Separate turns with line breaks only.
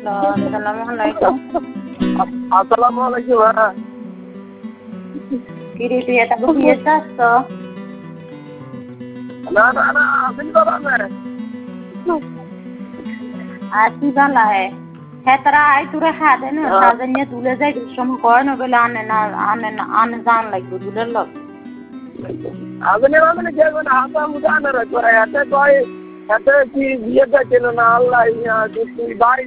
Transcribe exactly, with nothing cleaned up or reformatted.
আসসালামু আলাইকুম।
আসসালামু আলাইকুম। হ্যাঁ
কি রে তুই এটা বিয়ে চাস তো?
না না না আসেন বাবা না
আসি বালা হে হ্যাঁ তারা আই তোরে হাতে না সাজে নিয়ে তুলে যাই দুসম কয় না বলে আনে না আনে না আনে জান লাগবে দুলের লোক
আসেন মানে গেল না হাতা মুদানা রে করে এত কয় এত কি বিয়ে দেখেন না আল্লাহ ইয়া তুই বাড়ি